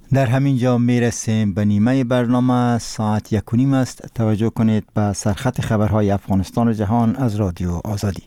در همین جا میرسیم به نیمه برنامه. ساعت 1:30 است. توجه کنید به سرخط خبرهای افغانستان و جهان از رادیو آزادی.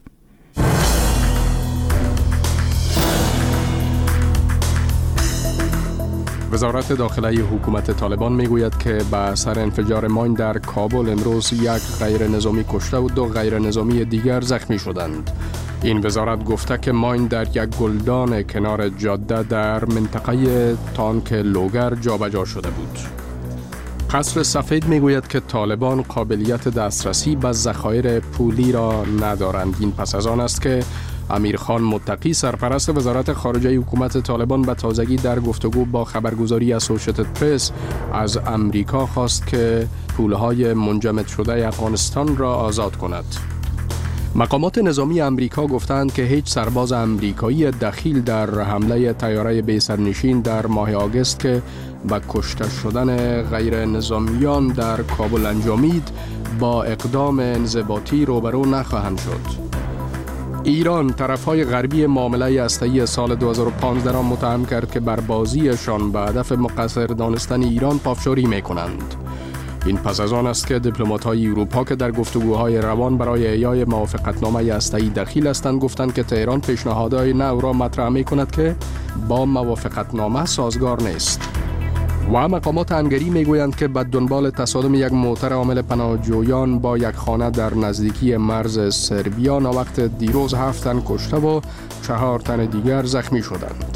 وزارت داخلی حکومت طالبان میگوید که به اثر انفجار ماین در کابل امروز 1 غیر نظامی کشته و 2 غیر نظامی دیگر زخمی شدند. این وزارت گفته که ماین در یک گلدان کنار جاده در منطقه تانک لوگر جابجا شده بود. قصر سفید میگوید که طالبان قابلیت دسترسی به ذخایر پولی را ندارند. این پس از آن است که امیرخان متقی سرپرست وزارت خارجه حکومت طالبان به تازگی در گفتگو با خبرگزاری اسوشیتد پرس از امریکا خواست که پولهای منجمد شده افغانستان را آزاد کند. مقامات نظامی امریکا گفتند که هیچ سرباز امریکایی دخیل در حمله طیاره بی سرنشین در ماه آگوست که به کشته شدن غیر نظامیان در کابل انجامید با اقدام انضباطی روبرو نخواهند شد. ایران طرفهای غربی معامله هسته‌ای سال 2015 را متهم کرد که بر بازیشان به هدف مقصر دانستن ایران پافشاری می‌کنند. این پس از آن است که دیپلمات‌های اروپا که در گفتگوهای روان برای احیای موافقتنامه هسته‌ای دخیل هستند گفتند که تهران پیشنهادهای نو را مطرح می‌کند که با موافقتنامه سازگار نیست. و مقامات هنگری میگویند که به دنبال تصادم یک موتر حامل پناهجویان با یک خانه در نزدیکی مرز سربیا ناوقت دیروز 7 تن کشته و 4 تن دیگر زخمی شدند.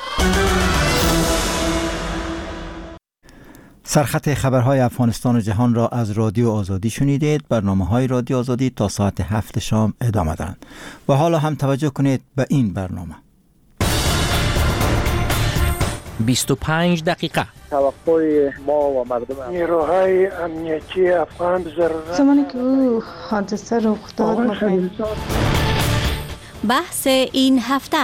سرخط خبرهای افغانستان و جهان را از رادیو آزادی شنیدید. برنامه‌های رادیو آزادی تا ساعت 7 شام ادامه دارند. و حالا هم توجه کنید به این برنامه. 25 دقیقه توقع ما و مردم نیروهای امنیتی افغان زمانی که او حادثه رخ داد بحث این هفته.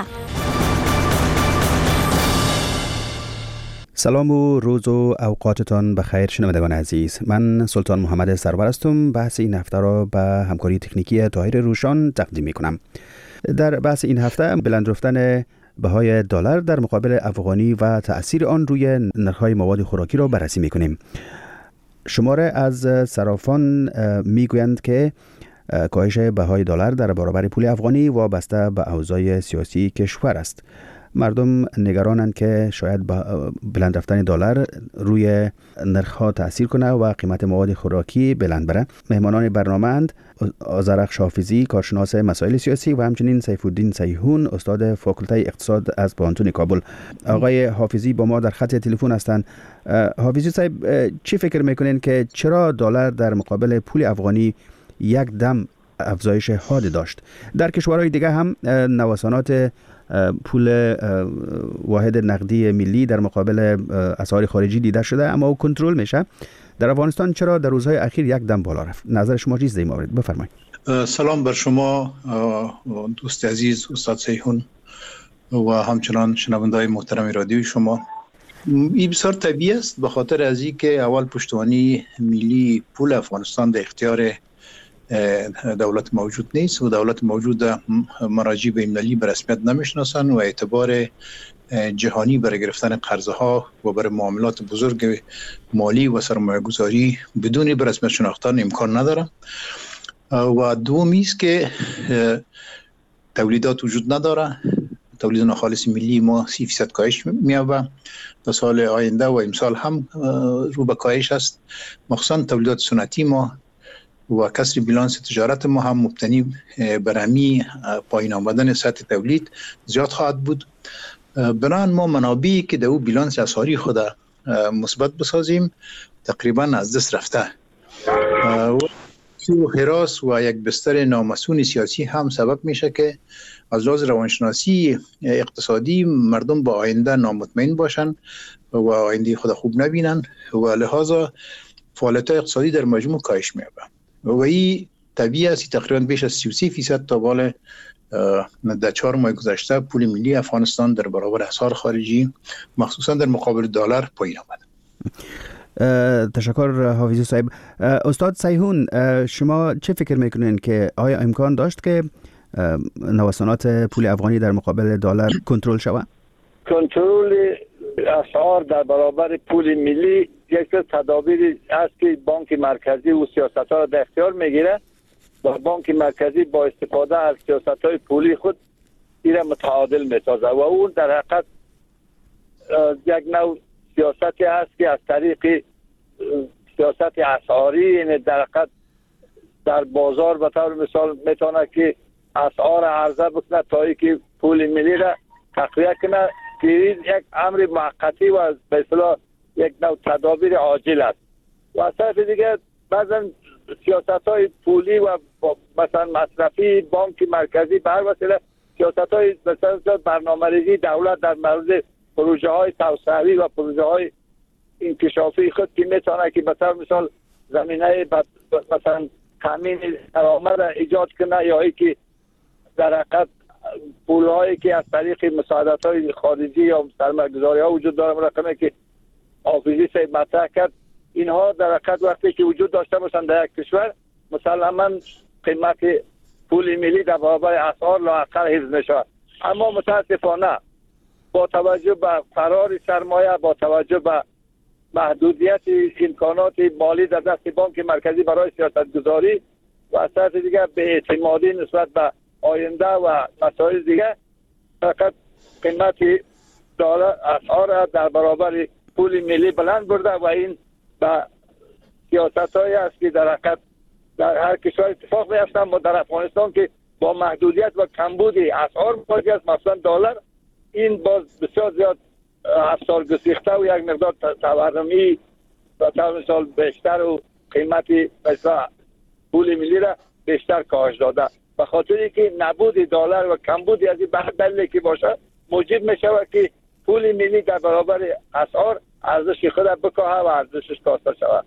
سلام و روز و اوقاتتان بخیر شنوندگان عزیز. من سلطان محمد سرور هستم. بحث این هفته را به همکاری تکنیکی طاهر روشان تقدیم می‌کنم. در بحث این هفته بلند رفتن بهای دلار در مقابل افغانی و تأثیر آن روی نرخ‌های مواد خوراکی را بررسی می‌کنیم. شماره از صرافان میگویند که کاهش بهای دلار در برابر پول افغانی وابسته به اوضاع سیاسی کشور است. مردم نگرانند که شاید بلند رفتن دلار روی نرخ‌ها تأثیر کنه و قیمت مواد خوراکی بلند بره. مهمانان برنامه اند آذرخش حافظی، کارشناس مسائل سیاسی و همچنین سیف الدین سیحون، استاد فاکولته اقتصاد از پانتون کابل. آقای حافظی با ما در خط تلفن هستند. حافظی صاحب، چی فکر میکنین که چرا دلار در مقابل پول افغانی یک دم افزایش حاد داشت؟ در کشورهای دیگه هم نوسانات پول واحد نقدی ملی در مقابل اسعار خارجی دیده شده اما او کنترل میشه. در افغانستان چرا در روزهای اخیر یک دم بالا رفت؟ نظر شما چیست در این مورد؟ بفرمایید. سلام بر شما دوست عزیز استاد سیحون و همچنان شنونده‌های محترم رادیوی شما. این بسیار طبیعی است به خاطر از این که اول پشتوانی ملی پول افغانستان در اختیار دولت موجود نیست و دولت موجود مراجع بین‌المللی به رسمیت نمیشناسند و اعتبار جهانی برای گرفتن قرضه ها و برای معاملات بزرگ مالی و سرمایه گذاری بدون به رسمیت شناختن امکان نداره. و دومی است که تولیدات وجود نداره. تولید ناخالص ملی ما 30% کاهش می‌یابه در سال آینده و امسال هم رو به کاهش است. مخصوصا تولیدات سنتی ما و کسر بیلانس تجارت ما هم مبتنی بر همی پایین آمدن سطح تولید زیاد خواهد بود. بنابراین ما منابعی که در او بیلانس اسعاری خود مثبت بسازیم تقریبا از دست رفته و هراس و یک بستر نامسئول سیاسی هم سبب میشه که از لحاظ روانشناسی اقتصادی مردم با آینده نامطمئن باشن و آینده خود خوب نبینن و لحاظا فعالیت اقتصادی در مجموع کاهش می‌یابه و این طبیعی است. تقریبا بیش از 33% تا بالا در 4 ماه گذشته پول ملی افغانستان در برابر اسعار خارجی مخصوصا در مقابل دلار پایین آمد. تشکر حافظی صاحب. استاد سیحون، شما چه فکر میکنین که آیا امکان داشت که نوسانات پول افغانی در مقابل دلار کنترل شود؟ کنترل اسعار در برابر پول ملی یک تدابیر است که بانک مرکزی و سیاست‌ها را در اختیار میگیره و بانک مرکزی با استفاده از سیاست‌های پولی خود این را متعادل میسازه و اون در حقیقت یک نوع سیاستی است که از طریق سیاست اسعاری، یعنی در حقیقت در بازار به طور مثال میتونه که اسعار عرضه بکنه تا اینکه پول ملی را تقویه کنه که یک امر موقتی و به اصطلاح یک نوع تدابیر عاجل است. و از طرف دیگه بعضا سیاست‌های پولی و مثلا مصرفی بانک مرکزی به هر وسیله سیاست‌های مثلا برنامه‌ریزی دولت در مورد پروژه‌های توسعه‌ای و پروژه‌های انکشافی خود که میتونه که به طور مثال زمینه مثلا تامین درآمد ایجاد کنه یا اینکه در حقیقت پول‌هایی که از طریق مساعدت‌های خارجی یا سرمایه‌گذاری‌ها وجود داره رقمی که حافظی صاحب مطرح کرد، اینها در حقیقت وقتی که وجود داشته باشند در یک کشور مسلماً قیمت پول ملی در برابر اسعار لااقل حفظ میشه. اما متاسفانه با توجه به فرار سرمایه، با توجه به محدودیت امکانات مالی در دست بانک مرکزی برای سیاستگذاری و از طرف دیگر به اعتمادی نسبت به آینده و مسائل دیگر فقط قیمت دلار اسعار در برابر پول ملی بلند برده و این به سیاست‌هایی است که در حقیقت در هر کشور اتفاق می‌افتند. ما در افغانستان که با محدودیت و کمبود اسعار مواجه است، مثلا دلار این باز بسیار زیاد افسار گسیخته و یک مقدار تورمی و طور مثال بیشتر و قیمت مثلا پول ملی را بیشتر کاهش داده. به خاطری که نبود دلار و کمبود از این دلیلی که باشه موجب می شود که پول ملی در برابر اسعار ارزش خود را بکاهه و ارزشش کاسته شود.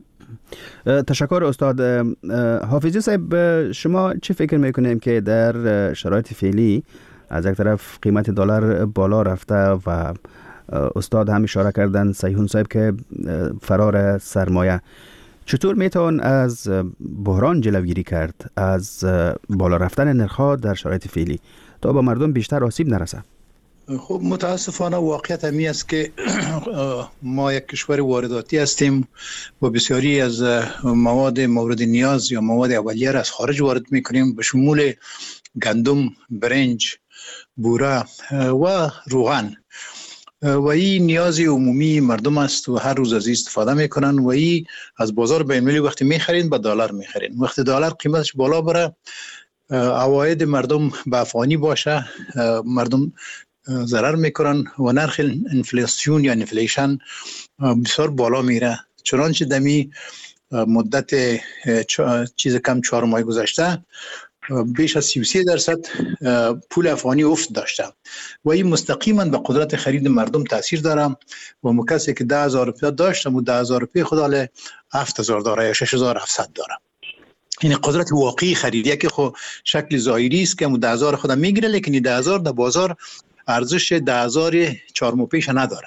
تشکر استاد حافظی صاحب. شما چه فکر میکنیم که در شرایط فعلی از یک طرف قیمت دلار بالا رفته و استاد هم اشاره کردن سیحون صاحب که فرار سرمایه، چطور میتوان از بحران جلوگیری کرد از بالا رفتن نرخ‌ها در شرایط فعلی تا با مردم بیشتر آسیب نرسه؟ خب متاسفانه واقعیت همی است که ما یک کشور وارداتی هستیم و بسیاری از مواد مورد نیاز یا مواد اولیه را از خارج وارد میکنیم به شمول گندم، برنج، بوره و روغن و این نیاز عمومی مردم است و هر روز از این استفاده میکنن و این از بازار بین المللی وقتی میخرین با دلار میخرین. وقتی دلار قیمتش بالا بره عواید مردم به افغانی باشه مردم ضرر میکنن و نرخ انفلاسیون یا انفلیشن بسیار بالا میره. چنانچه دمی مدت چیز کم 4 ماه گذشته بیش از 33% پول افغانی افت داشته و این مستقیما به قدرت خرید مردم تاثیر داره و کسی که 10,000 روپیه داشت و 10,000 روپیه خود حالا 7,000 داره یا 6,700 داره. این قدرت واقعی خریدیه که خب شکل ظاهری است که 10,000 خودم میگیره لیکن 10,000 در بازار ارزش 10,000 4 ماه پیش نداره.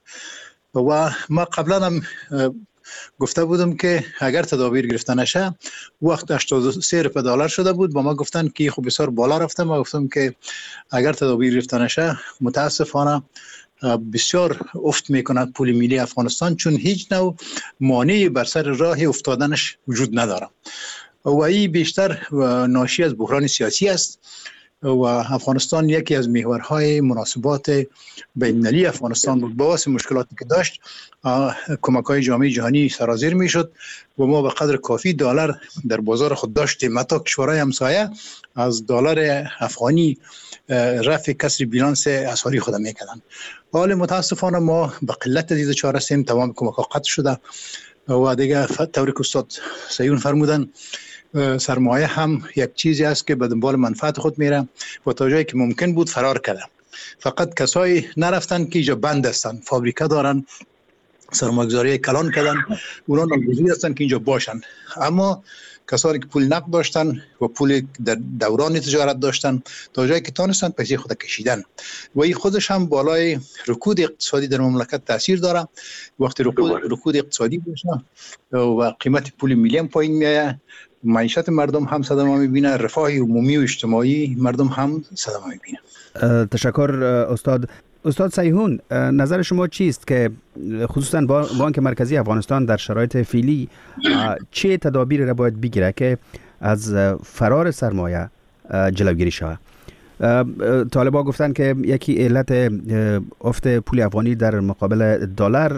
و ما قبلا هم گفته بودم که اگر تدابیر گرفته نشه وقت 83 روپیه دلار شده بود با ما گفتن که خب بسیار بالا رفته. ما گفتم که اگر تدابیر گرفته نشه متاسفانه بسیار افت میکند پول ملی افغانستان چون هیچ نوع مانعی بر سر راه افتادنش وجود نداره و این بیشتر ناشی از بحران سیاسی است و افغانستان یکی از محورهای مناسبات بین‌المللی افغانستان بود. با واسه مشکلاتی که داشت کمک‌های جامعه جهانی سرازیر میشد و ما به قدر کافی دلار در بازار خود داشتیم. حتی کشورهای همسایه از دلار افغانی رفع کسر بیلانس اسعاری خود میکردن. حال متاسفانه ما به قلت دیده چاره هستیم. تمام کمک‌ها قطع شده و دیگه طوری که استاد سیون فرمودن سرمایه هم یک چیزی است که به دنبال منفعت خود میره و تا جایی که ممکن بود فرار کرده. فقط کسایی نرفتن که اینجا بند هستن، فابریکه دارن، سرمایه‌گذاری کلان کردن، اونا ناگزیر هستن که اینجا باشن. اما کسانی که پول نقد داشتن و پول در دوران تجارت داشتن تا جایی که تونستن پیسه خود کشیدن و این خودش هم بالای رکود اقتصادی در مملکت تاثیر داره. وقتی رکود اقتصادی باشه و قیمت پول ملی هم پایین میاد، معیشت مردم هم صدمه میبینه، رفاه عمومی و اجتماعی مردم هم صدمه میبینه. تشکر استاد. استاد سیحون، نظر شما چیست که خصوصا بانک مرکزی افغانستان در شرایط فعلی چه تدابیر را باید بگیره که از فرار سرمایه جلوگیری شود؟ طالبان گفتن که یکی علت افت پول افغانی در مقابل دلار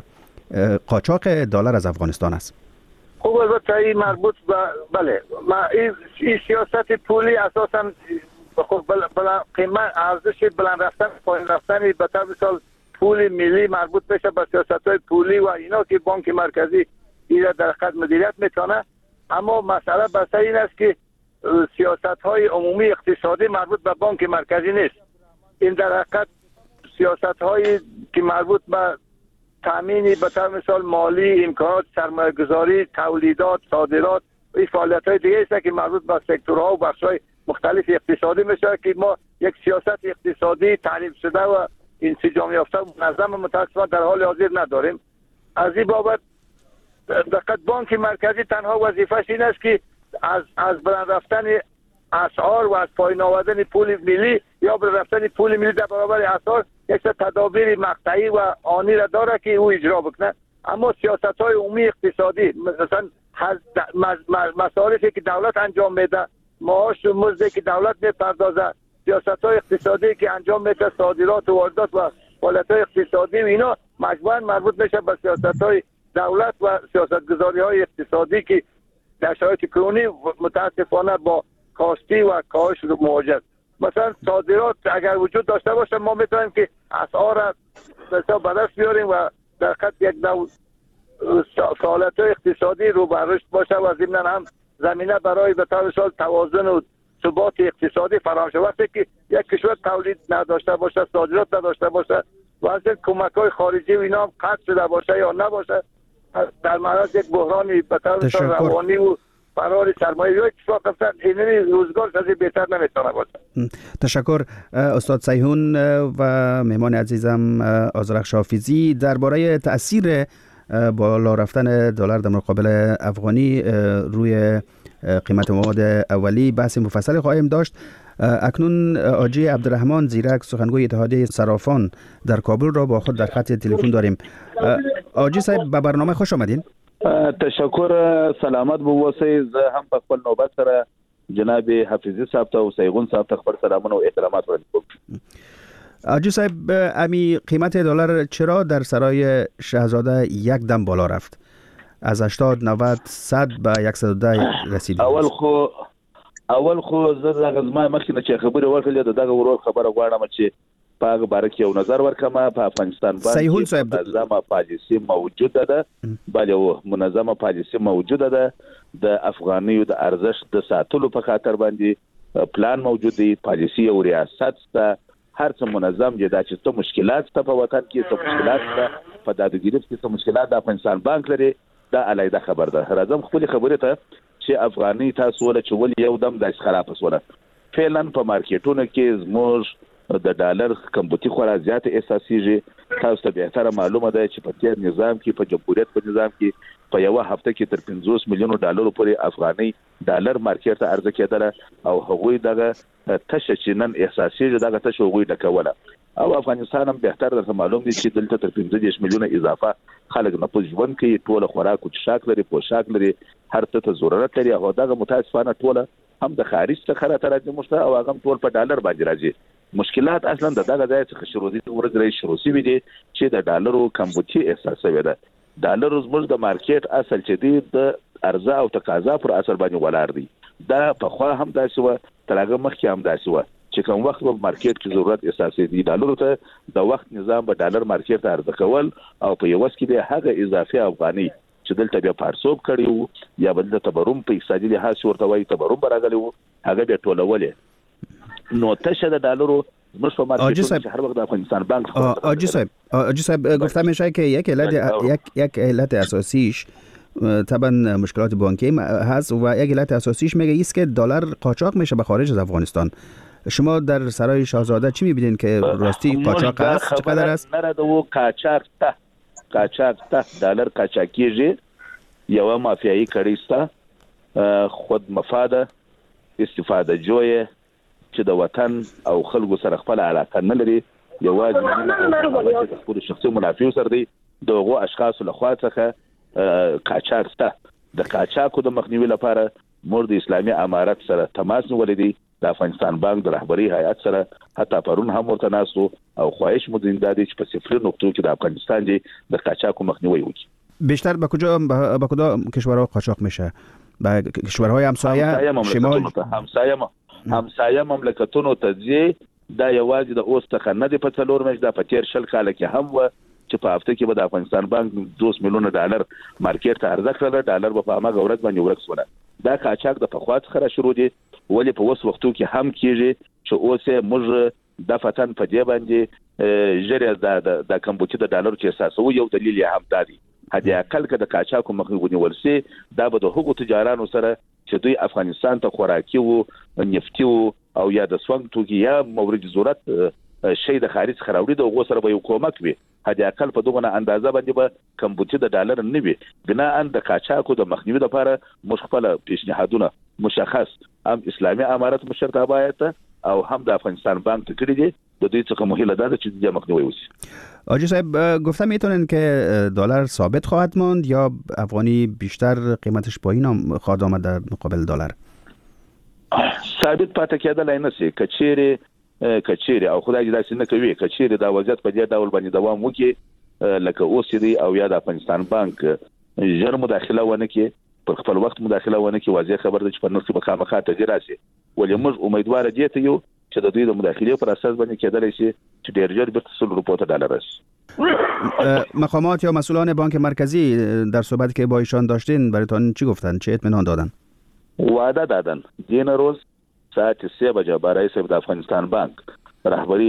قاچاق دلار از افغانستان است. خب البته این مربوط به بله این سیاست پولی اساسا خب قیمت ارزش بلند رفتن پایین رفتن به طور مثال پول ملی مربوط بشه به سیاست‌های پولی و اینا که بانک مرکزی اینا در خدمت مدیریت میتونه. اما مسئله بس این است که سیاست‌های عمومی اقتصادی مربوط به بانک مرکزی نیست. این در حقیقت سیاست‌هایی که مربوط به تامین به طور مثال مالی، امکانات سرمایه‌گذاری، تولیدات، صادرات و فعالیت‌های دیگه است که مربوط به سکتورها و بخش‌های مختلف اقتصادی میشه که ما یک سیاست اقتصادی تعریف شده و انسجام یافته و منظم متأسفانه در حال حاضر نداریم. از این بابت دقیق بانک مرکزی تنها وظیفه‌اش این است که از بلند رفتن اسعار و از پایین آوردن پول ملی یا بلند رفتن پول ملی در برابر اسعار یک تدابیر مقطعی و آنی را داره که او اجرا بکنه. اما سیاست‌های عمومی اقتصادی مثلا مصارفی که دولت انجام میده، معاش و مزدی که دولت میپردازه، سیاست‌های اقتصادی که انجام میده، صادرات و واردات و فعالیت‌های اقتصادی و اینا مجموعاً مربوط میشه به سیاست‌های دولت و سیاست‌گذاری‌های اقتصادی که در شرایط کرونی متاسفانه با کاستی و کاهش رو مواجه. مثلا صادرات اگر وجود داشته باشه ما میتونیم که اسعار را به دست بیاریم و در خط یک نوع فعالیت‌های اقتصادی رو به رشد باشه و ضمناً هم زمینه برای به طور مثال توازن و ثبات اقتصادی فراهم شود. وقتی که یک کشور تولید نداشته باشه، صادرات نداشته باشه و از کمک‌های خارجی و اینا هم قطع شده باشه یا نباشه، در معرض یک بحرانی به طور مثال روانی و فرار سرمایه یا اتفاق افتاد این روزگار از بهتر نمیتونه باشه. تشکر استاد سیحون و مهمان عزیزم آذرخش حافظی. درباره تأثیر بالا رفتن دلار در مقابل افغانی روی قیمت مواد اولی بحث مفصل خواهیم داشت. اکنون آجی عبدالرحمن زیرک سخنگوی اتحادیه صرافان در کابل را با خود در خط تلفن داریم. آجی صاحب به برنامه خوش آمدین. تشکر، سلامت بواسه. زه هم په خپل نوبت سره جناب حفیظی صاحب ته او سیغون صاحب ته خپل سلامونه او احترامات وړاندې کوم. آجی صاحب، امی قیمت دلار چرا در سرای شاهزاده یک دم بالا رفت؟ از 80 90 100 به 110 رسید. اول خو زه دغه زما مخکې چې خبره ورکړل دغه ورور خبره غواړم چې پاغه بارک یو نظر ورکما په افغانستان باندې منظمه پالیسی موجوده ده، بله منظمه پالیسی موجوده ده د افغانیو د ارزش د ساتلو په خاطر باندې پلان موجود دی، پالیسی او ریاست ته هر څه منظم دي. دا چې څه مشکلات ته په وطن کې څه مشکلات ته په دادګیری کې څه مشکلات د افغانستان بانک لري دا علیده خبر ده. راځم خپل خبره ته چې افغاني تاسو ول چې ول یو دم د خراب وسوله فعلا په مارکیټونو کې زموږ د ډالر کمبوتی خورا زیات احساسيږي. تاسو ته به تر معلومه ده چې په تیر نظام کې په جمهوریت په نظام کې په یو هفته کې تر 50 میلیون ډالر پورې افغاني ډالر مارکیټ ته عرضه کېدله او هغوی دغه تشه چې نن احساسيږي دغه تشه هغوی ډکوله. او افغانستان هم به تر معلوم دي چې دلته تر 15 میلیون اضافه خلک نه په ژوند کې ټوله خوراک او شاک لري، پوشاک لري، هر څه ته ضرورت لري. هغه دغه متاسفانه ټوله هم د خارج څخه راځي مشته او هغه ټول په ډالر باندې راځي. مشکلات اصلا دغه ځای څخه شروع دي ورځ شروع شي دي چې د ډالرو کمبوتی احساسوي ده. ډالر زموږ د مارکیټ اصل چې دی د عرضه او تقاضا پر اثر باندې ولاړ دی. دا په خوا هم داسې و ترغه مخکې هم داسې و چې کوم وخت په مارکیټ کې ضرورت احساسي دي ډالرو ته د وخت نظام به ډالر مارکیټ ته عرضه کول او په یو وخت کې د هغه اضافي افغاني چې دلته بیا پارسوب کړیو یا بل د تبرم په اقتصادي لحاظ ورته وایي تبرم براغلی وو هغه به ټولولې نو تشه د ډالرو مش په مارکیټ هر وخت د افغانستان بانک. آجی صاحب گفته میشه که یک علت اساسیش طبعا مشکلات بانکی هست و یک علت اساسیش میگه ایست که دلار قاچاق میشه به خارج از افغانستان. شما در سرای شاهزاده چی میبینین که راستی قاچاق است؟ چقدر است؟ نره دو قاچاق ته دلار قاچاقیږي یو مافیایی کړیسته خود مفاده استفاده جوړه چې د وطن او خلکو سره خپل علاقه نه لري یوازې د خپل شخصي منافع سره دی دغه اشخاص له خوا څخه قاچاق سته. د قاچاقو د مخنیوي لپاره موږ د اسلامي امارت سره تماس نیولې دي، د افغانستان بانک د رهبری هیئت سره حتی پرون هم ورته ناسو او خواهش مو زنده دي چې په صفر نقطو کې د افغانستان د قاچاقو مخنیوی وکړي. بیشتر به کدام کشورها قاچاق میشه؟ به کشورهای همسایه شمال همسایه مملکتونو ته ځي. دا یوازې د اوس څخه نه دی، په څلور میاشت دا په تیر 20 کال کې هم و چې په هفته کې به د افغانستان بانک 2 میلیون ډالر مارکیټ ته عرضه کړل، ډالر په هغه ورځ باندې ورک شول. دا قاچاق د پخوا څخه شروع دي، ولې په اوس وختو کې هم کیږي چې اوس موږ د فتن په دی باندې جریه د کمبوچي د ډالر چې اساسو یو دلیل یې هم دادي. هدي اقل که د قاچاقو مخنیوي ورسي دا به د حقوق تجارانو سره چې دوی افغانستان ته خوراکي او نفتي او یا د سونګ توکي یا مورد ضرورت شي د خارج خراوړي د غو سره به یو کومک وي. هدي اقل په دغه اندازه باندې به کمبوچي د ډالر نه وي. بنا ان د قاچاقو د مخنیوي لپاره مشخصه پیشنهادونه مشخص هم اسلامي امارت مشرتابه باید او هم د افغانستان بانک ته کړی دي. د دوی څخه مهمه ده چې د مخنیوی وشي. آجی صاحب گفتم میتونن که دلار ثابت خواهد ماند یا افغانی بیشتر قیمتش پایین خواهد آمد در مقابل دلار؟ ثابت پاتې کېدلای نه شي. کچيري او خدای دې داسې نه کوي، کچيري دا وضعیت په دې ډول باندې دوام وکړي لکه اوس دی او یا د افغانستان بانک ژر مداخله ونه کړي، پر خپل وخت مداخله ونه کړي، واضح خبر ده چې په نرخ به خامخا تغییر راشي. ولې موږ امیدوار دي ته یو چې د دوی د مداخله پر اساس باندې کېدلی شي چې ډېر ژر به 100 روپیه ډالر راشي. مقامات یا مسئولان بانک مرکزی در صحبتی که با ایشان داشتین برایتان چی گفتن؟ چه اطمینان دادن؟ وعده دادن. دین روز ساعت 3 بجه برای صاحب د افغانستان بانک رهبری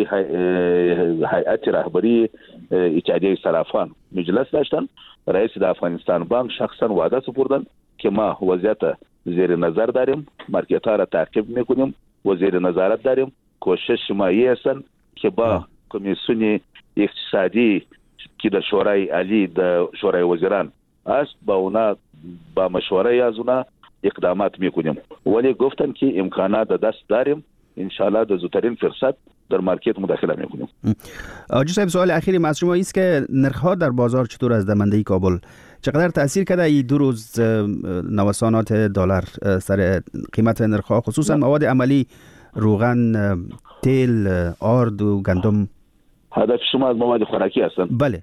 هیئت رهبری اتحادیه صرافان مجلس داشتن. رئیس د افغانستان بانک شخصا وعده سپردن که ما وضعیت زیر نظر داریم، مارکت‌ها را تعقیب میکنیم و زیر نظارت داریم. کوشش ما هستن که با کمیسیون اقتصادی که در شورای عالی در شورای وزیران است با اونا با مشوره از اونا اقدامات میکنیم. ولی گفتن که امکانات دست داریم، انشالله در زودترین فرصت در مارکت مداخله میکنیم. آجی صاحب سوال اخیری از شما است که نرخ‌ها در بازار چطور از دمنده کابل چقدر تاثیر کرده این 2 روز نوسانات دلار سر قیمت نرخ‌ها، خصوصا مواد عملی روغن، تیل، آرد و گندم؟ هدف شما از مواد خوراکی هستن؟ بله.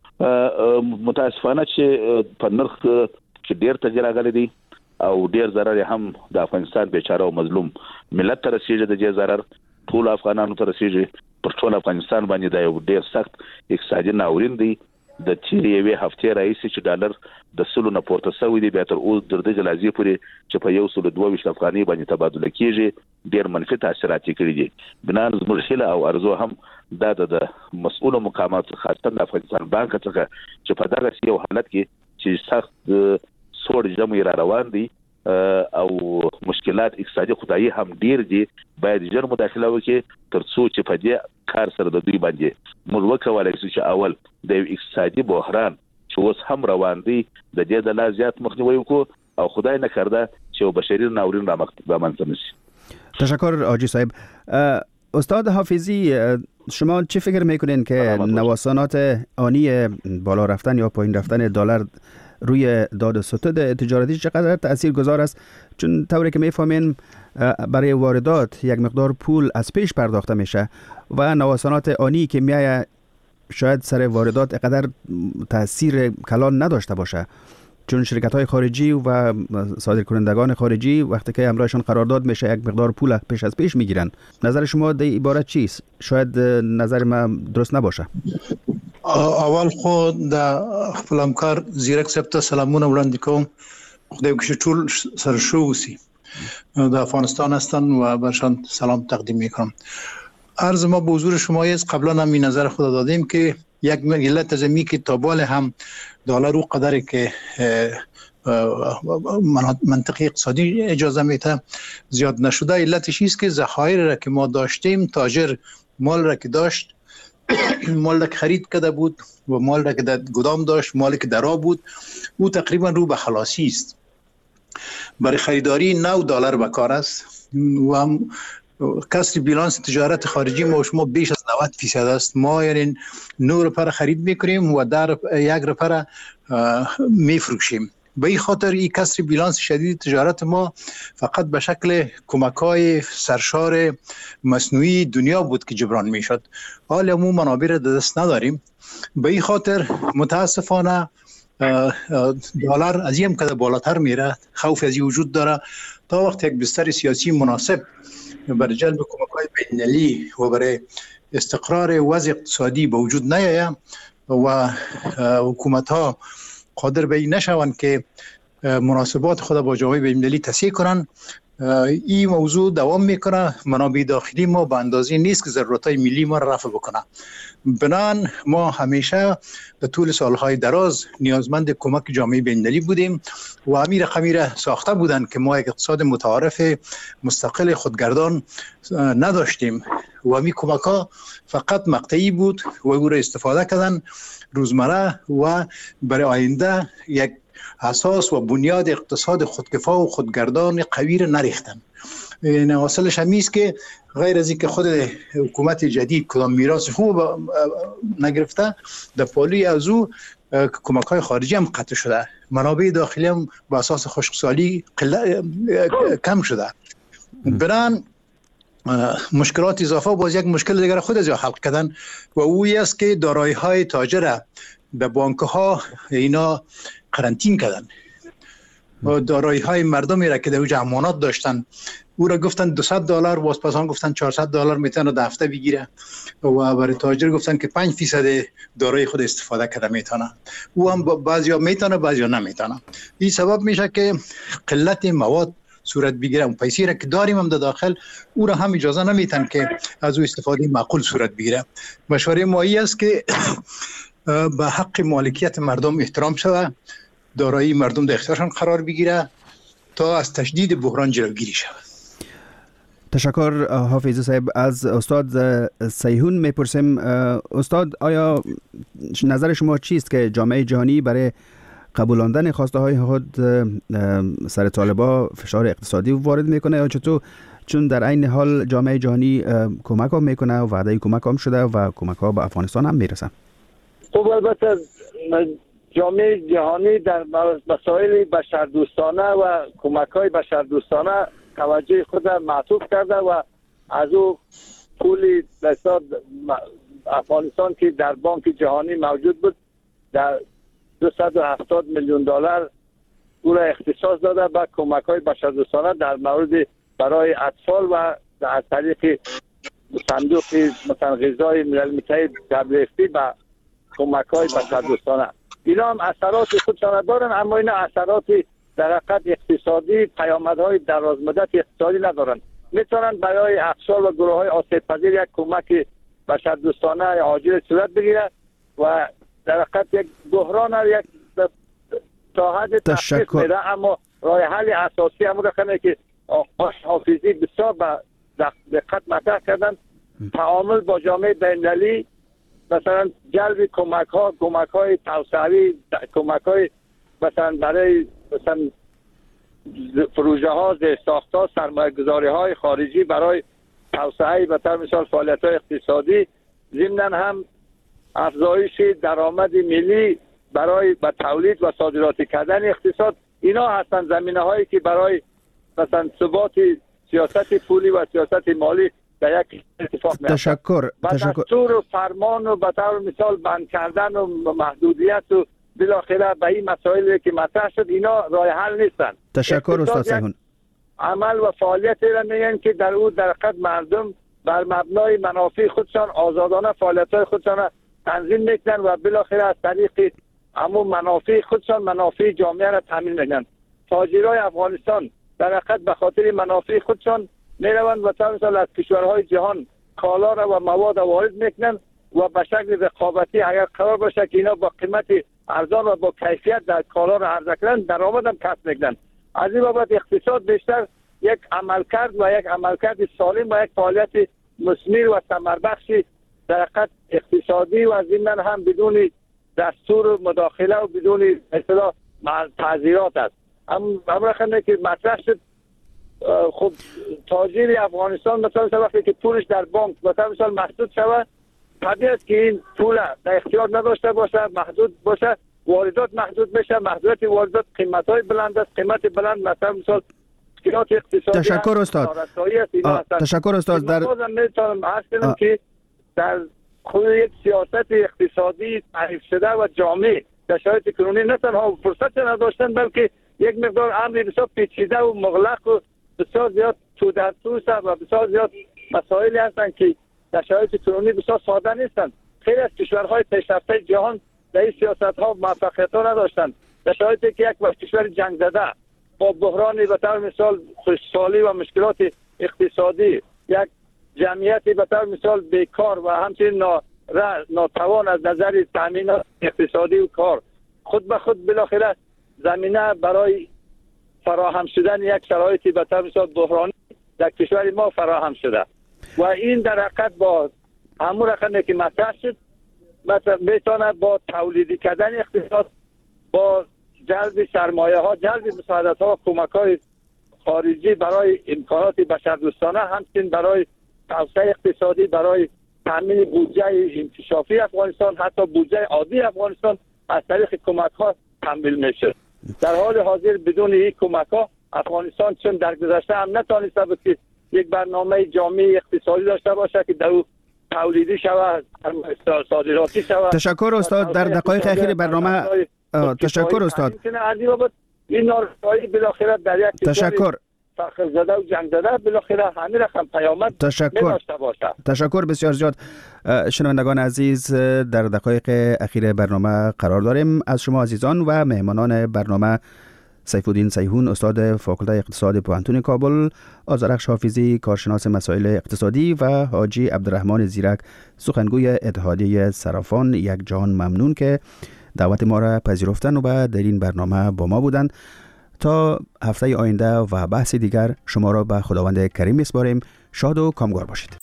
متاسفانه چې په نرخ کې ډیر تغییر راغلی دی او ډیر ضرر هم د افغانستان بیچاره او مظلوم ملت ته رسیږي. د دې ضرر ټول افغانانو ته رسیږي. پر ټول افغانستان باندې دا یو ډیر سخت اقتصادي ناورین دی. د تیر یوې هفتې راځي چې ډالر د 100 نه پورته شوی دی، بیا تر اوس د جلازي پورې چې په 122 افغاني باندې تبادله کیږي ډیر منفي تاثیرات کړي دي. بنا زموږ هیله او ارزو هم دا د مسؤل مقامات خاصه د افغانستان بانک څخه چې په دغه یو حالت کې چې سخت سوړ جمع را روان دي او مشکلات اقتصادي خدای هم ډیر دي، باید ژر مداخله وکړي ترڅو چې په دې کار سره د دوی باندې موږ وکولای شو چې اول د اقتصادي بحران چې اوس هم روان دی د دې د لا زیات مخنیوی وکړو او خدای نکرده چې بشری ناورین را منځته نشي. تشکر آجی صاحب. استاد حافظی، شما چی فکر میکنین که نوسانات آنی بالا رفتن یا پایین رفتن دلار روی داد و ستد تجارتی چقدر تاثیرگذار است؟ چون طوری که میفهمین برای واردات یک مقدار پول از پیش پرداخته میشه و نوسانات آنی که میایه شاید سر واردات اقدر تاثیر کلان نداشته باشه، چون شرکت‌های خارجی و صادرکنندگان خارجی وقتی که همراهشون قرارداد میشه یک مقدار پول پیش از پیش میگیرن. نظر شما در عبارت چیست؟ شاید نظر من درست نباشه. اول خود د خپل همکار زیرک صاحب ته سلامونه وړاندې کوم. خدای وکړي ټول سرشو وسی د افغانستان هستن و برشان سلام تقدیم میکنم. عرض ما به حضور شما است. قبلا هم این نظر خود دادیم که یک علت زمینی که تابال هم دلار و قدری که منطقه اقتصادی اجازه میده زیاد نشده، علتش است که ذخایر را که ما داشتیم، تاجر مال را که داشت مال را که خرید کرده بود و مال را که در گدام داشت، مالی که در آب بود، او تقریبا رو به خلاصی است. برای خریداری $9 به کار است و هم کسر بیلانس تجارت خارجی ما و شما بیش از 90% است. ما یعنی 9 روپیه خرید میکنیم و 1 روپیه میفروشیم. به این خاطر این کسر بیلانس شدید تجارت ما فقط به شکل کمک‌های سرشار مصنوعی دنیا بود که جبران میشد. حالا ما منابع را دست نداریم. به این خاطر متاسفانه دلار از این کده بالاتر میره. خوف از این وجود داره تا وقت یک بستر سیاسی مناسب برای جلب کمک‌های بین‌المللی و برای استقرار وضع اقتصادی به وجود نیاید و حکومت‌ها قادر به این نشوند که مناسبات خود با جامعه بین‌المللی تصحیح کنند، این موضوع دوام میکنه. منابع داخلی ما به اندازه نیست که ضرورت‌های ملی ما را رفع بکنه. بنابراین ما همیشه در طول سالهای دراز نیازمند کمک جامعه بین‌المللی بودیم و امیر خمیر ساخته بودند که ما یک اقتصاد متعارف مستقل خودگردان نداشتیم و می کمک‌ها فقط مقطعی بود و او را استفاده کردن روزمره و برای آینده یک اساس و بنیاد اقتصاد خودکفا و خودگردان قوی را نریختن. این اصلش همیست که غیر از اینکه خود حکومت جدید کدام میراث خوب نگرفته، در پالی از او کمک‌های خارجی هم قطع شده، منابع داخلی هم با اساس خشکسالی کم شده. بران مشکلات اضافه باز یک مشکل دیگر خود از حل کردن و اوی است که دارایی‌های تاجر به بانک‌ها اینا قرنطین کردن و دارایی‌های مردمی را که در اوج امانات داشتن او را گفتن $200 واسپسان گفتن $400 میتونه در هفته بگیره و برای تاجر گفتن که 5% دارایی خود استفاده کرده میتونه. او هم بعضیا میتونه بعضیا نمیتونه. این سبب میشه که قلت مواد صورت بگیره. اون پیسې را که داریم هم در داخل او را هم اجازه نمیتن که از او استفاده معقول صورت بگیره. مشوره ما این است که به حق مالکیت مردم احترام شود، دارایی مردم در اختیارشان قرار بگیره تا از تشدید بحران جلوگیری شود. تشکر حافظ صاحب. از استاد سیهون میپرسیم استاد، آیا نظر شما چیست که جامعه جهانی برای قبولاندن خواسته های خود سر طالبا فشار اقتصادی وارد میکنه یا چطور؟ چون در این حال جامعه جهانی کمک ها میکنه و وعده کمک هم شده و کمک ها به افغانستان هم میرسه. خب البته جامعه جهانی در مسائل بشردوستانه و کمک های بشردوستانه توجه خود معطوف کرده و از او پول افغانستان که در بانک جهانی موجود بود در $270 میلیون او را اختصاص داده به کمک های بشردوستانه در مورد برای اطفال و از طریق صندوق مثلا غذای ملل متحد WFP به کمک های بشردوستانه. اینا هم اثرات خودشان دارن، اما اینا اثرات در حقیقت اقتصادی، پیامدهای درازمدت اقتصادی ندارن. میتونن برای اقشار و گروه های آسیب پذیر یک کمک بشردوستانه عاجل صورت بگیره و در حقیقت یک بحران یک تا حد تخفیف میده. اما راه حل اساسی همون رقمه که آقای حافظی بسیار به دقت مطرح کردن، تعامل با جامعه بین‌المللی، مثلا جلب کمک های توسعوی، کمک های مثلا برای مثلا پروژه ها، زیرساخت‌ها، سرمایه‌گذاری های خارجی برای توسعه به طور مثال فعالیت های اقتصادی، ضمناً هم افزایش درآمد ملی برای به تولید و صادرات کردن اقتصاد. اینا هستن زمینه هایی که برای مثلا ثبات سیاست پولی و سیاست مالی در یک اتفاق میفته. تشکر. دستور و فرمان و به طور مثال بند کردن و محدودیت و بالاخره به این مسائلی که مطرح شد اینا راه حل نیستن. تشکر استاد سیهون. عمل و فعالیتی را میگن که در او در حقیقت مردم بر مبنای منافع خودشان آزادانه فعالیت‌های خودشان تنظیم میکنن و بالاخره از طریق همون منافع خودشان منافع جامعه را تامین میکنن. تاجرای افغانستان در حقیقت به خاطر منافع خودشان میروند و تا مثلا از کشورهای جهان کالا را و مواد وارد میکنن و به شکل رقابتی اگر قرار باشه که اینا با قیمت ارزان و با کیفیت در کالا را عرضه کنن، درآمد هم کسب میکنن. از این بابت اقتصاد بیشتر یک عملکرد و یک عملکرد سالم و یک فعالیت مثمر و ثمربخش در حقیقت اقتصادی و ضمناً هم بدون دستور مداخله و بدون اصطلاح تعذیرات است. هم رقمی که مطرح شد خب تاجر افغانستان مثلا وقتی که پولش در بانک مثلا محدود شود، طبیعی است که این پول در اختیار نداشته باشه، محدود باشه، واردات محدود میشه. محدودیت واردات قیمت‌های بلند است، قیمت بلند مثلا مشکلات اقتصادی. تشکر استاد. تشکر استاد. در میتونم عرض کنم که در خود یک سیاست اقتصادی تعریف شده و جامع در شرایط کنونی نه تنها فرصت نداشتن، بلکه یک مقدار امر بسیار پیچیده و مغلق و بسیار زیاد تو در توست و بسیار زیاد مسائلی هستند که در شرایط کنونی بسیار ساده نیستند. خیلی از کشورهای پیشرفته جهان در این سیاست‌ها موفقیت‌ها نداشتند. در شرایطی که یک کشور جنگ زده با بحرانی به طور مثال خوشحالی و مشکلات اقتصادی، یک جمعیتی به طور مثال بیکار و همچنین ناتوان از نظر تامینات اقتصادی و کار، خود به خود بالاخره زمینه برای فراهم شدن یک شرایطی به طور مثال بحرانی در کشور ما فراهم شده و این در حقیقت با همون رقمی که مطرح شد میتونه با تولیدی کردن اقتصاد، با جلب سرمایه ها، جلب مساعدت ها و کمک های خارجی برای امکانات بشردوستانه، همچنین برای توسعه اقتصادی، برای تامین بودجه انکشافی افغانستان، حتی بودجه عادی افغانستان از طریق کمک ها تمویل میشه. در حال حاضر بدون این کمک ها افغانستان چون در گذشته هم نتونسته بود که یک برنامه جامع اقتصادی داشته باشه که در او تولیدی شود، صادراتی شود. تشکر استاد. در دقایق اخیر برنامه تشکر استاد. این نارسایی بالاخره در یک تشکر فخر زده و جنگ زده بالاخره همین رقم پیامد داشته باشه. تشکر بسیار زیاد. شنوندگان عزیز، در دقایق اخیر برنامه قرار داریم. از شما عزیزان و مهمانان برنامه سیفالدین سیحون، استاد فاکولته اقتصاد پوهنتون کابل، آذرخش حافظی، کارشناس مسائل اقتصادی و حاجی عبدالرحمن زیرک، سخنگوی اتحادیه صرافان، یک جهان ممنون که دعوت ما را پذیرفتن و در این برنامه با ما بودند. تا هفته آینده و بحث دیگر شما را به خداوند کریم میسپاریم. شاد و کامگار باشید.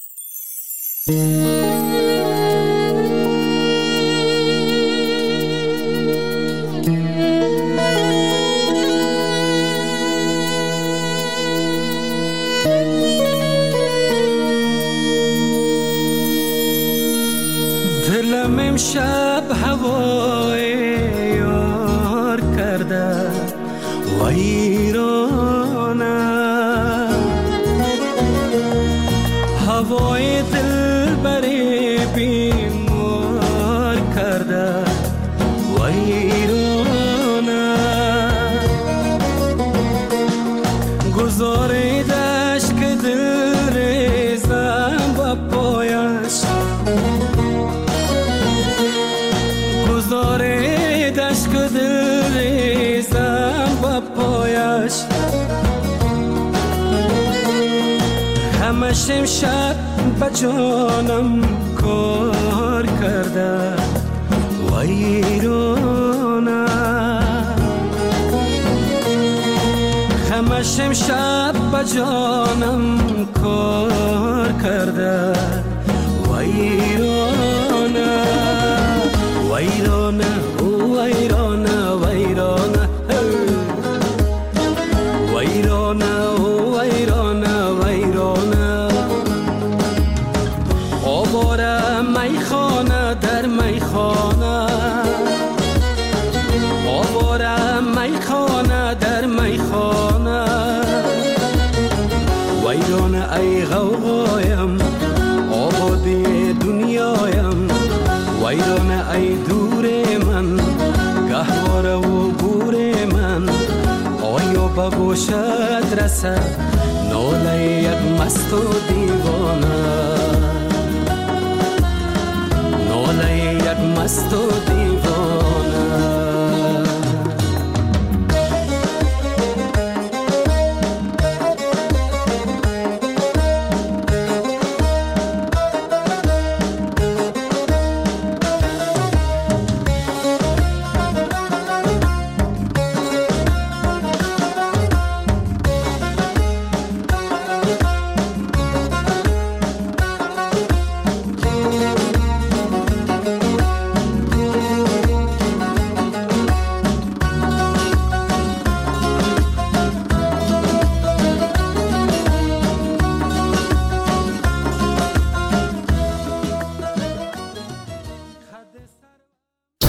دلم امشب هوای یار کرده ویرانه، هوای دل بری بیمار کرده ویرانه، گذاریدش که دل ریزم با پایش، گذاریدش که دل ریزم با پایش، همش امشب به جانم کار کرده ویرانه، همش امشب به جانم کار کرده ویرانه، ویرانه ویرانه ویرانه ویرانه ویرانه ویرانه، آواره میخانه در میخانه، آواره میخانه در میخانه، ویرانه ای غوغایم آبادی دنیایم، ویرانه ای دور من گهواره و گور من، آیا به گوشت رسد ناله یک مست و دیوانه، ناله یک مست و دیوانه.